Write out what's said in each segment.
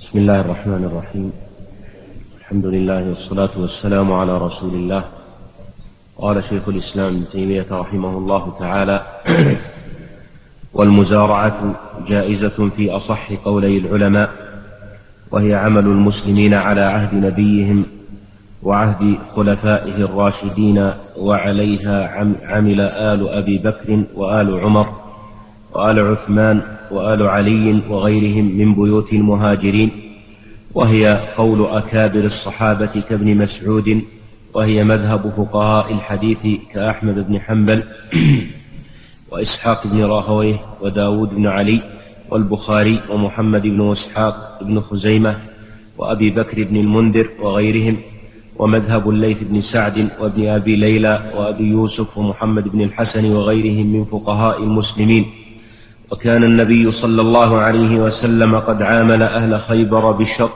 بسم الله الرحمن الرحيم. الحمد لله والصلاة والسلام على رسول الله. قال شيخ الإسلام ابن تيمية رحمه الله تعالى: والمزارعة جائزة في أصح قولي العلماء، وهي عمل المسلمين على عهد نبيهم وعهد خلفائه الراشدين، وعليها عمل آل أبي بكر وآل عمر وآل عثمان وآل علي وغيرهم من بيوت المهاجرين، وهي قول أكابر الصحابة كابن مسعود، وهي مذهب فقهاء الحديث كأحمد بن حنبل وإسحاق بن راهويه وداود بن علي والبخاري ومحمد بن إسحاق بن خزيمة وأبي بكر بن المنذر وغيرهم، ومذهب الليث بن سعد وابن أبي ليلى وأبي يوسف ومحمد بن الحسن وغيرهم من فقهاء المسلمين. وكان النبي صلى الله عليه وسلم قد عامل أهل خيبر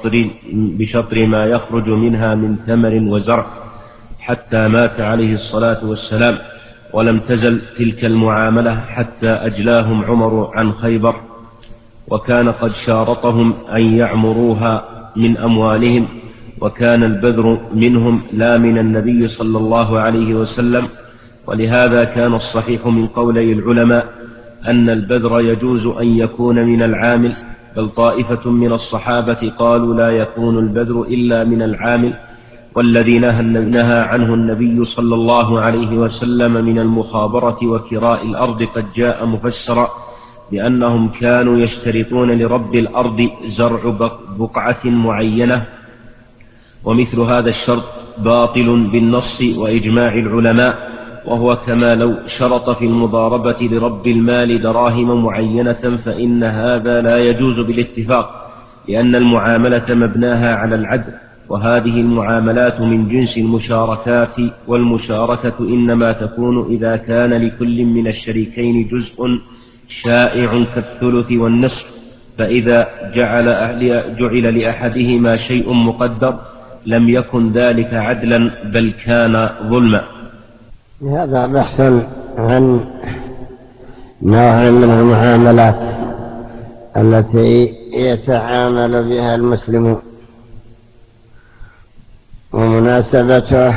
بشطر ما يخرج منها من ثمر وزرع حتى مات عليه الصلاة والسلام، ولم تزل تلك المعاملة حتى أجلاهم عمر عن خيبر، وكان قد شارطهم أن يعمروها من أموالهم، وكان البذر منهم لا من النبي صلى الله عليه وسلم. ولهذا كان الصحيح من قولي العلماء أن البذر يجوز أن يكون من العامل، بل طائفة من الصحابة قالوا لا يكون البذر إلا من العامل. والذي نهى عنه النبي صلى الله عليه وسلم من المخابرة وكراء الأرض قد جاء مفسرا بأنهم كانوا يشترطون لرب الأرض زرع بقعة معينة، ومثل هذا الشرط باطل بالنص وإجماع العلماء، وهو كما لو شرط في المضاربة لرب المال دراهم معينة، فإن هذا لا يجوز بالاتفاق، لأن المعاملة مبناها على العدل، وهذه المعاملات من جنس المشاركات، والمشاركة إنما تكون إذا كان لكل من الشريكين جزء شائع كالثلث والنصف، فإذا جعل لأحدهما شيء مقدر لم يكن ذلك عدلا بل كان ظلما. هذا بحث عن نوع من المعاملات التي يتعامل بها المسلمون، ومناسبته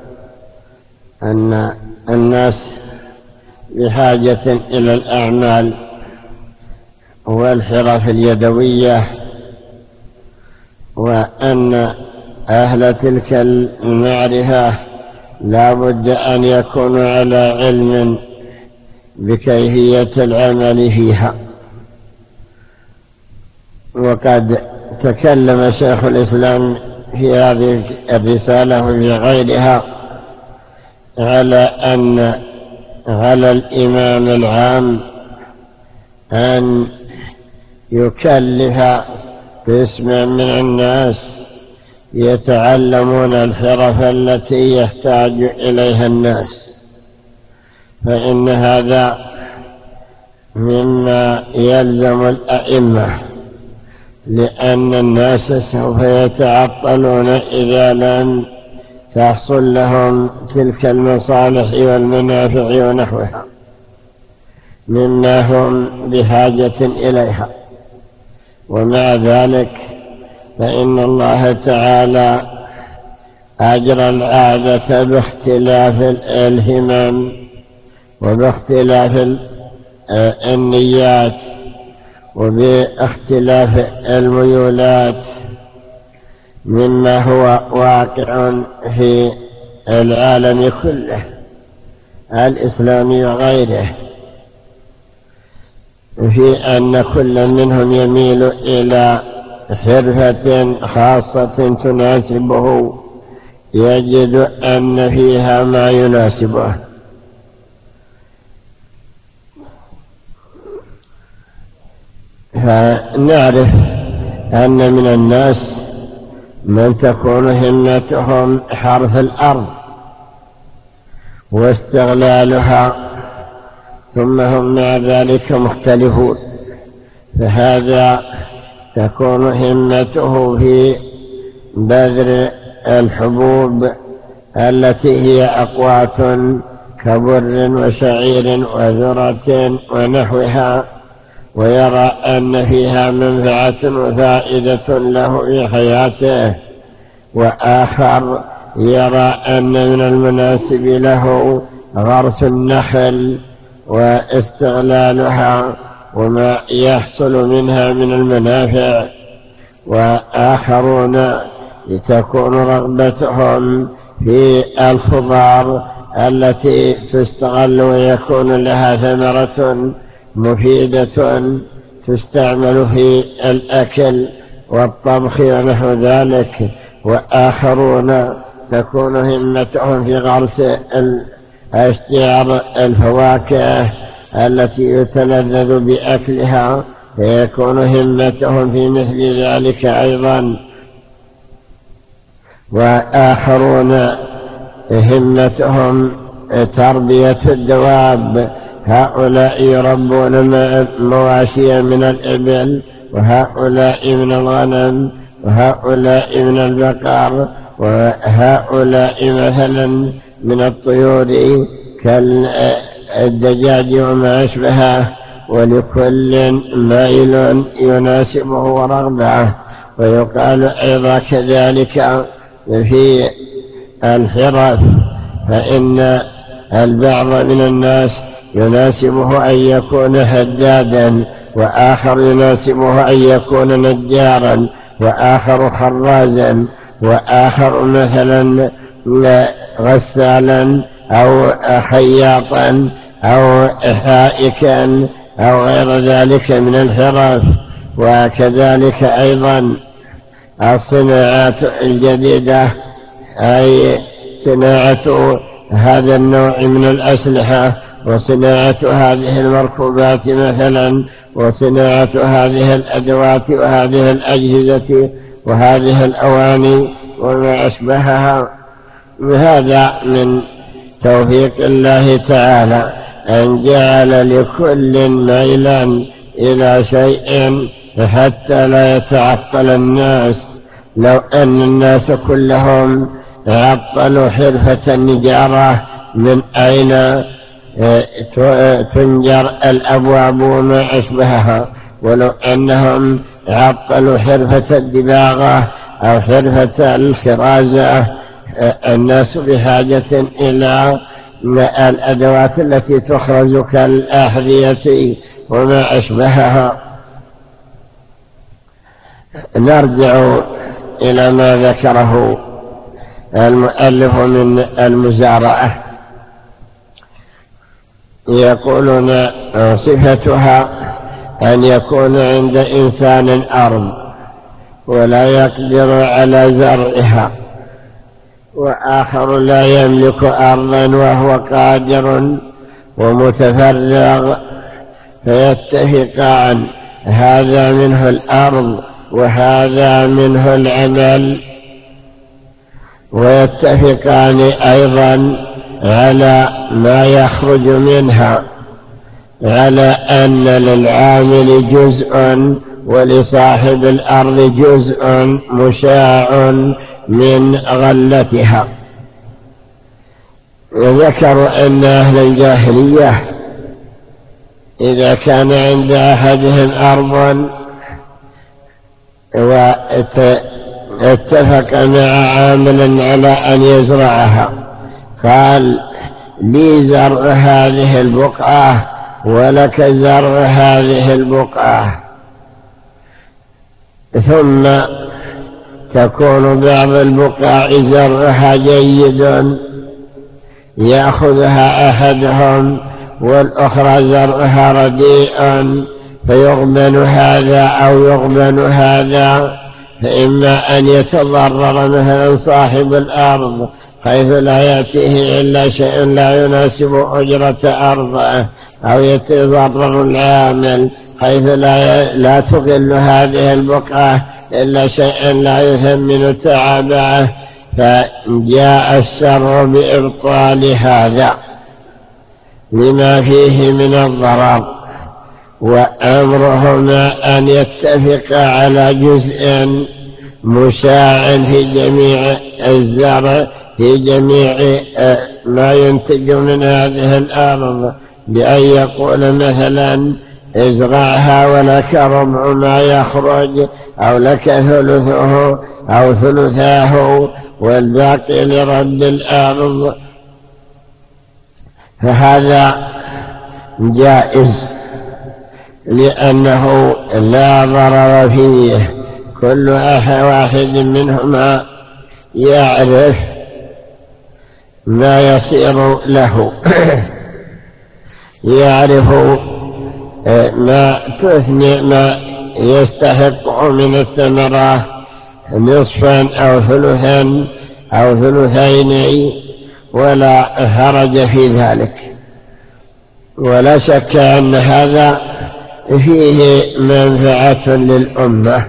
أن الناس بحاجة إلى الأعمال والحرف اليدوية، وأن أهل تلك المعرفة لا بد أن يكونوا على علم بكيفية العمل فيها. وقد تكلم شيخ الإسلام في هذه الرسالة وفي غيرها على أن على الإمام العام أن يكلف قسما من الناس يتعلمون الحرف التي يحتاج إليها الناس، فإن هذا مما يلزم الأئمة، لأن الناس سوف يتعطلون إذا لم تحصل لهم تلك المصالح والمنافع ونحوها مما هم بحاجة إليها. ومع ذلك فإن الله تعالى أجرى العادة باختلاف الهمم وباختلاف النيات وباختلاف الميولات مما هو واقع في العالم كله الإسلامي وغيره، في أن كل منهم يميل إلى حرفة خاصة تناسبه يجد أن فيها ما يناسبه. فنعرف أن من الناس من تكون همتهم حرث الأرض واستغلالها، ثم هم مع ذلك مختلفون، فهذا تكون همته في بذر الحبوب التي هي أقوات كبر وشعير وذرة ونحوها، ويرى أن فيها منفعة وفائدة له في حياته، وآخر يرى أن من المناسب له غرس النخل واستغلالها وما يحصل منها من المنافع، وآخرون تكون رغبتهم في الخضار التي تستغل ويكون لها ثمرة مفيدة تستعمل في الأكل والطبخ ونحو ذلك، وآخرون تكون همتهم في غرس أشجار الفواكه التي يتلذذ بأكلها، فيكون همتهم في مثل ذلك أيضا. وآخرون همتهم تربية الدواب، هؤلاء يربون مواشي من الإبل، وهؤلاء من الغنم، وهؤلاء من البقر، وهؤلاء مثلا من الطيور كالدجاج وما أشبهه، ولكل ميل يناسبه ورغبه. ويقال أيضا كذلك في الحرث، فإن البعض من الناس يناسبه أن يكون حدادا، وآخر يناسبه أن يكون نجارا، وآخر خرازا، وآخر مثلا غسالا أو خياطا أو حائكا أو غير ذلك من الحرف. وكذلك أيضا الصناعات الجديدة، أي صناعة هذا النوع من الأسلحة، وصناعة هذه المركوبات مثلا، وصناعة هذه الأدوات وهذه الأجهزة وهذه الأواني وما أشبهها. هذا من توفيق الله تعالى أن جعل لكل ميلا إلى شيء حتى لا يتعطل الناس. لو أن الناس كلهم عطلوا حرفة النجارة، من أين تنجر الأبواب وما أشبهها؟ ولو أنهم عطلوا حرفة الدباغة أو حرفة الخرازة، الناس بحاجة إلى الأدوات التي تخرج كالأحذية وما أشبهها. نرجع إلى ما ذكره المؤلف من المزارعة. يقولون صفتها أن يكون عند إنسان أرض ولا يقدر على زرعها، وآخر لا يملك أرضا وهو قادر ومتفرغ، فيتفقان، هذا منه الأرض وهذا منه العمل، ويتفقان أيضا على ما يخرج منها، على أن للعامل جزء ولصاحب الأرض جزء مشاع من غلتها. وذكروا أن أهل الجاهلية إذا كان عند أحدهم أرض واتفق مع عامل على أن يزرعها، قال لي زرع هذه البقعة ولك زرع هذه البقعة، ثم تكون بعض البقاع زرعها جيد يأخذها أحدهم، والأخرى زرعها رديء، فيغبن هذا أو يغبن هذا، فإما أن يتضرر مثلا صاحب الأرض حيث لا يأتيه إلا شيء لا يناسب أجرة أرضه، أو يتضرر العامل حيث لا تقل هذه البقعة إلا شيئا لا يثمن تعبه، فجاء الشر بإبطال هذا لما فيه من الضرر. وأمرهما أن يتفق على جزء مشاع في جميع الزرع، في جميع ما ينتج من هذه الأرض، بأن يقول مثلا ازرعها ولك ربع ما يخرج، أو لك ثلثه أو ثلثاه والباقي لرب الأرض، فهذا جائز لأنه لا ضرر فيه. كل واحد منهما يعرف ما يصير له يعرف ما يستحق من الثمرة نصفا أو ثلثا أو ثلثين، ولا حرج في ذلك. ولا شك أن هذا فيه منفعة للأمة.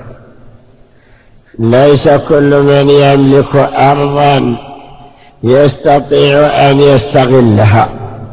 ليس كل من يملك أرضا يستطيع أن يستغلها،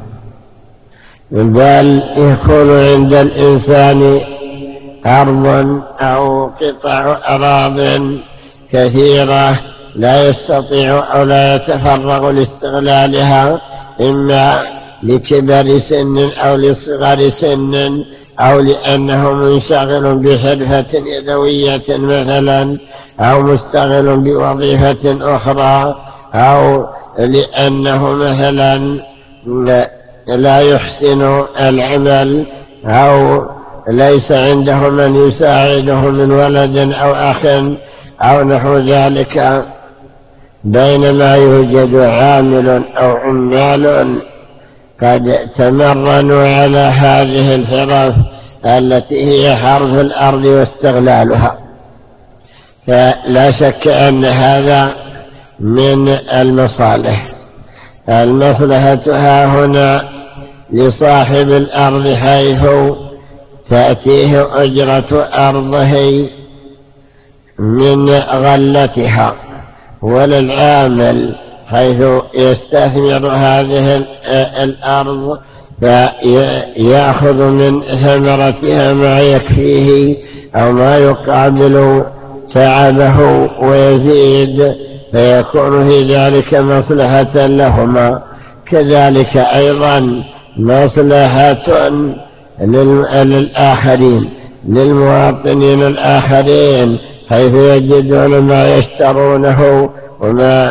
بل يكون عند الإنسان أرض أو قطع أراضٍ كثيرة لا يستطيع أو لا يتفرغ لاستغلالها، إما لكبر سن أو لصغر سن، أو لأنه منشغل بحرفة يدوية مثلا، أو مشتغل بوظيفة أخرى، أو لأنه مثلا لا يحسن العمل، أو ليس عنده من يساعده من ولد أو أخ أو نحو ذلك، بينما يوجد عامل أو عمال قد تمرنوا على هذه الحرف التي هي حرث الأرض واستغلالها. فلا شك أن هذا من المصالح. المصلحة ها هنا لصاحب الأرض حيث تأتيه أجرة أرضه من غلتها، وللعامل حيث يستثمر هذه الأرض فيأخذ من ثمرتها ما يكفيه أو ما يقابل تعبه ويزيد، فيكون في ذلك مصلحة لهما. كذلك أيضا مصلحة للآخرين، للمواطنين الآخرين، حيث يجدون ما يشترونه وما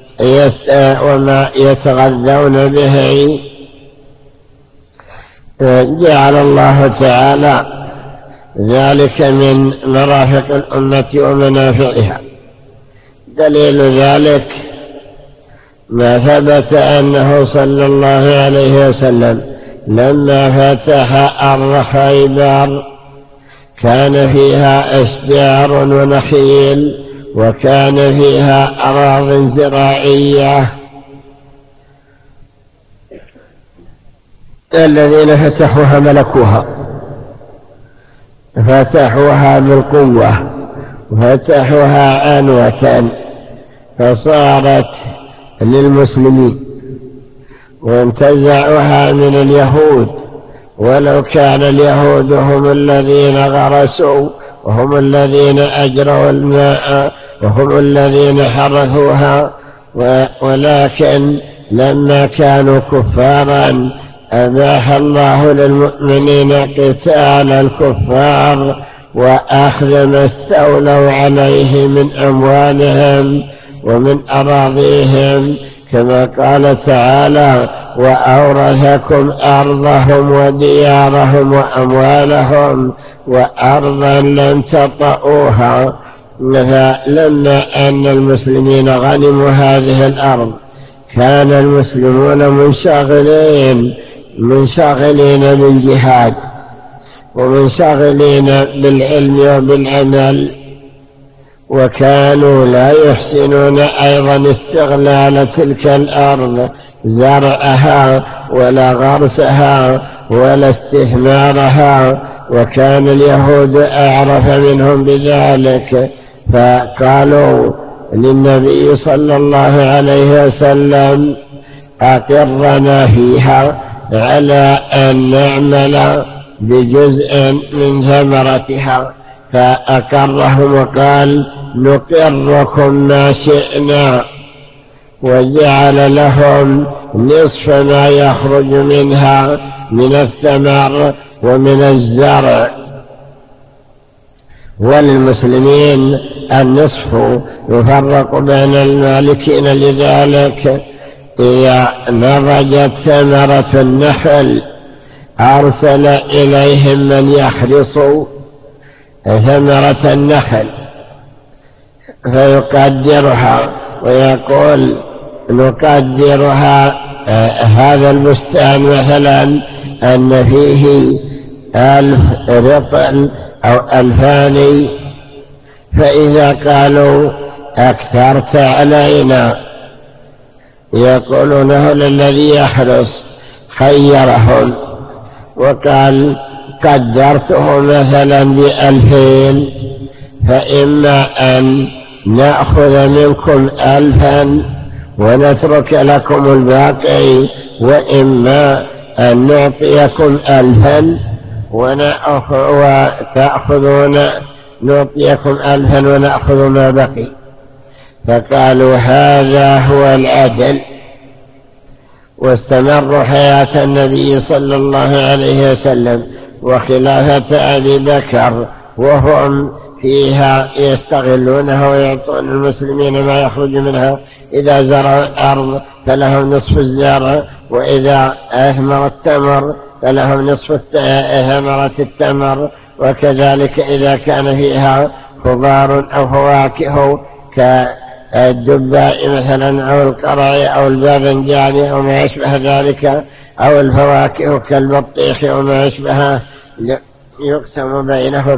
يتغذون به. جعل الله تعالى ذلك من مرافق الأمة ومنافعها. دليل ذلك ما ثبت أنه صلى الله عليه وسلم لما فتح أرض خيبر كان فيها أشجار ونخيل، وكان فيها أراضٍ زراعية. الذين فتحوها ملكوها، فتحوها بالقوة، فتحوها عنوة، فصارت للمسلمين، وانتزعوها من اليهود، ولو كان اليهود هم الذين غرسوا وهم الذين أجروا الماء وهم الذين حرثوها، ولكن لما كانوا كفارا أباح الله للمؤمنين قتال الكفار وأخذ ما استولوا عليه من أموالهم ومن أراضيهم، كما قال تعالى: وأورثكم أرضهم وديارهم وأموالهم وأرضا لم تطئوها. فلما أن المسلمين غنموا هذه الأرض كان المسلمون منشغلين بالجهاد ومنشغلين بالعلم وبالعمل، وكانوا لا يحسنون أيضا استغلال تلك الأرض، زرعها ولا غرسها ولا استثمارها، وكان اليهود أعرف منهم بذلك، فقالوا للنبي صلى الله عليه وسلم: أقرنا فيها على أن نعمل بجزء من ثمرتها، فأقرهم وقال: نقركم ما شئنا، وجعل لهم نصف ما يخرج منها من الثمر ومن الزرع. وللمسلمين النصف، يفرق بين المالكين لذلك. إذا نضجت ثمرة النخل أرسل إليهم من يحرص ثمرة النخل فيقدرها ويقول نقدرها هذا البستان مثلا أن فيه 1000 رطل أو 2000، فإذا قالوا أكثرت علينا يقولونه الذي يحرص خيرهم وقال قدرته مثلا ب2000، فإما أن نأخذ منكم 1000 ونترك لكم الباقي، وإما أن نعطيكم 1000 وتأخذون نعطيكم 1000 ونأخذ ما بقي. فقالوا هذا هو العدل. واستمروا حياة النبي صلى الله عليه وسلم وخلافة أبي بكر وهم فيها يستغلونها ويعطون المسلمين ما يخرج منها. إذا زرعوا الأرض فلهم نصف الزرع، وإذا أثمر التمر فلهم نصف ثمرة التمر، وكذلك إذا كان فيها خضار أو فواكه كالدباء مثلا أو القرع أو الباذنجان أو ما يشبه ذلك، أو الفواكه كالبطيخ أو ما يشبهه، يقسم بينهم.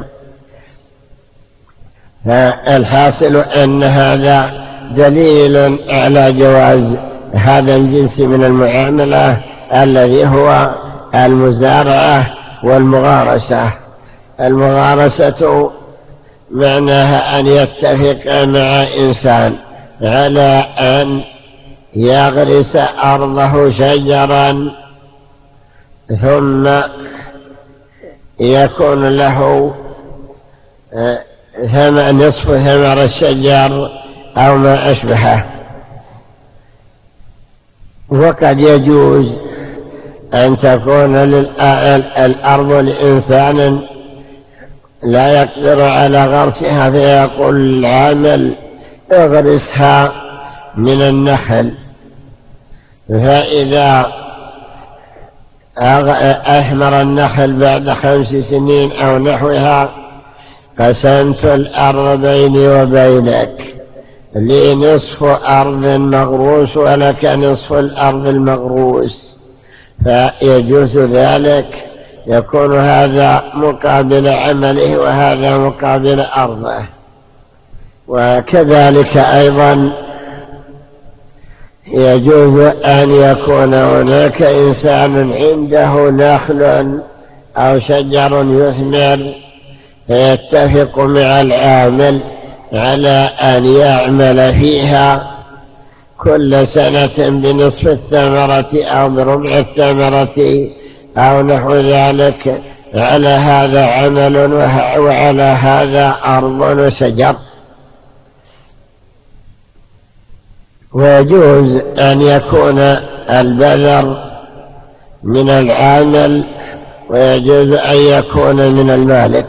فالحاصل أن هذا دليل على جواز هذا الجنس من المعاملة الذي هو المزارعة والمغارسة. المغارسة معناها أن يتفق مع إنسان على أن يغرس أرضه شجرا ثم يكون له نصف ثمر الشجر أو ما أشبهه. وقد يجوز أن تكون الأرض لإنسان لا يقدر على غرسها، فيقول العامل اغرسها من النخل، فإذا أثمر النخل بعد 5 سنين أو نحوها قسمت الأرض بيني وبينك، لي نصف أرض مغروس ولك نصف الأرض المغروس، فيجوز ذلك. يكون هذا مقابل عمله وهذا مقابل أرضه. وكذلك أيضا يجوز أن يكون هناك إنسان عنده نخل أو شجر يثمر فيتفق مع العامل على أن يعمل فيها كل سنة بنصف الثمرة أو بربع الثمرة أو نحو ذلك. على هذا عمل وعلى هذا أرض وشجر. ويجوز أن يكون البذر من العامل ويجوز أن يكون من المالك.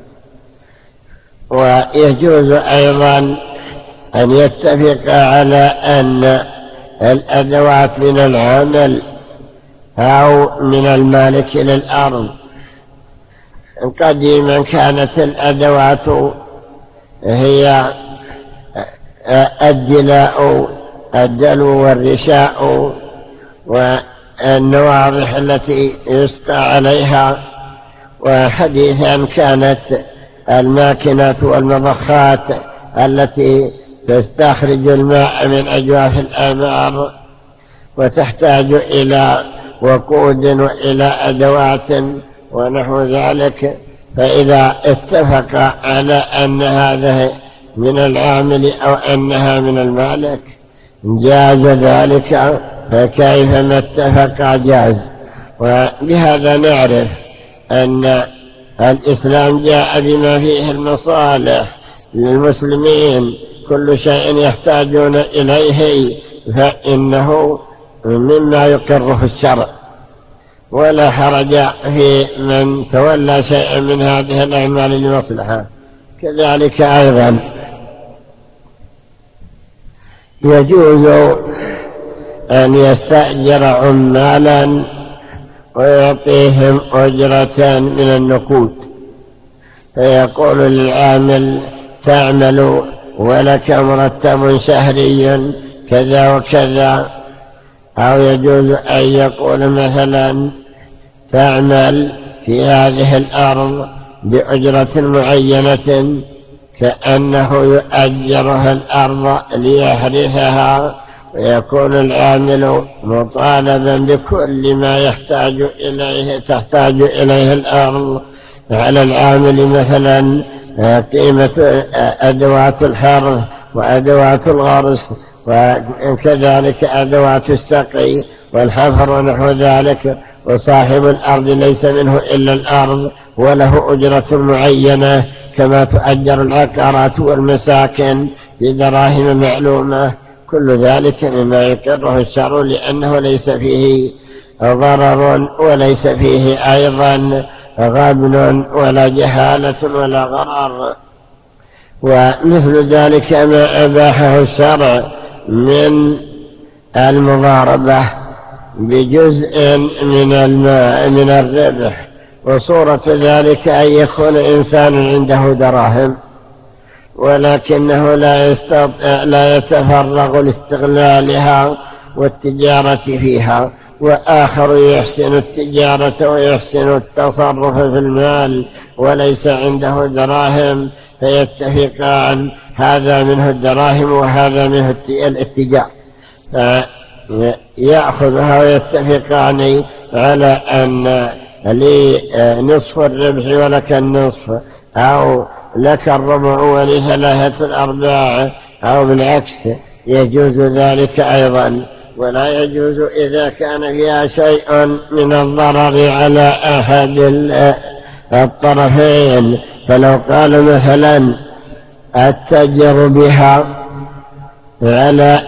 ويجوز أيضا أن يتفق على أن الأدوات من العامل أو من المالك للأرض. قديما كانت الأدوات هي الدلاء، الدلو والرشاء والنواضح التي يسقى عليها. وحديثا كانت الماكنات والمضخات التي تستخرج الماء من أجواف الآبار، وتحتاج إلى وقود وإلى أدوات ونحو ذلك. فإذا اتفق على أن هذا من العامل أو أنها من المالك جاز ذلك، فكيفما اتفق جاز. وبهذا نعرف أن الإسلام جاء بما فيه المصالح للمسلمين. كل شيء يحتاجون إليه فإنه مما يقره الشرع. ولا حرج في من تولى شيئا من هذه الأعمال لمصلحة. كذلك أيضا يجوز أن يستأجر عمالا ويعطيهم أجرة من النقود، فيقول للعامل تعمل ولك مرتب شهري كذا وكذا. أو يجوز أن يقول مثلا تعمل في هذه الأرض بأجرة معينة، كأنه يؤجرها الأرض ليحرثها، ويكون العامل مطالبا بكل ما تحتاج إليه الأرض. على العامل مثلا قيمة أدوات الحرث وأدوات الغرس، وكذلك أدوات السقي والحفر ونحو ذلك. وصاحب الأرض ليس منه إلا الأرض وله أجرة معينة، كما تؤجر العقارات والمساكن بدراهم معلومة. كل ذلك مما يقره الشرع، لأنه ليس فيه ضرر وليس فيه أيضا غبن ولا جهالة ولا غرر. ومثل ذلك ما أباحه الشرع من المضاربة بجزء من الربح، وصورة ذلك أن يكون إنسان عنده دراهم ولكنه لا يتفرغ لاستغلالها والتجارة فيها، وآخر يحسن التجارة ويحسن التصرف في المال وليس عنده دراهم، فيتفقان، هذا منه الدراهم وهذا منه الاتجار، يأخذها ويتفقان على أن لي نصف الربح ولك النصف، أو لك الربع ولثلاثة الأرباع، أو بالعكس. يجوز ذلك أيضا. ولا يجوز إذا كان فيها شيء من الضرر على أحد الطرفين. فلو قال مثلا أتجر بها على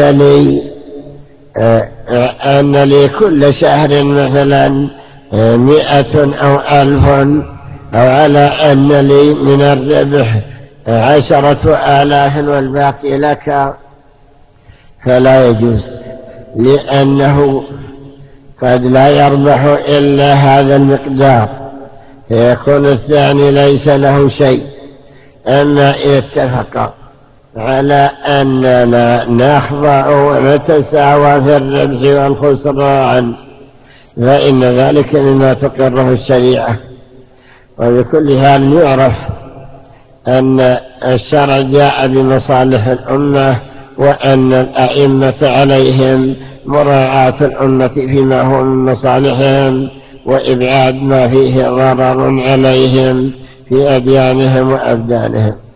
أن لي كل شهر مثلا 100 أو 1000، أو على أن لي من الربح 10,000 والباقي لك، فلا يجوز، لأنه قد لا يربح إلا هذا المقدار، فيكون الثاني ليس له شيء. أما إذا اتفق على أننا نخضع ونتساوى في الربح والخسران، فإن ذلك مما تقره الشريعة. وبكل حال يعرف أن الشرع جاء بمصالح الأمة، وأن الأئمة عليهم مراعاة الأمة فيما هو من مصالحهم، وإبعاد ما فيه ضرر عليهم في أديانهم وأبدانهم.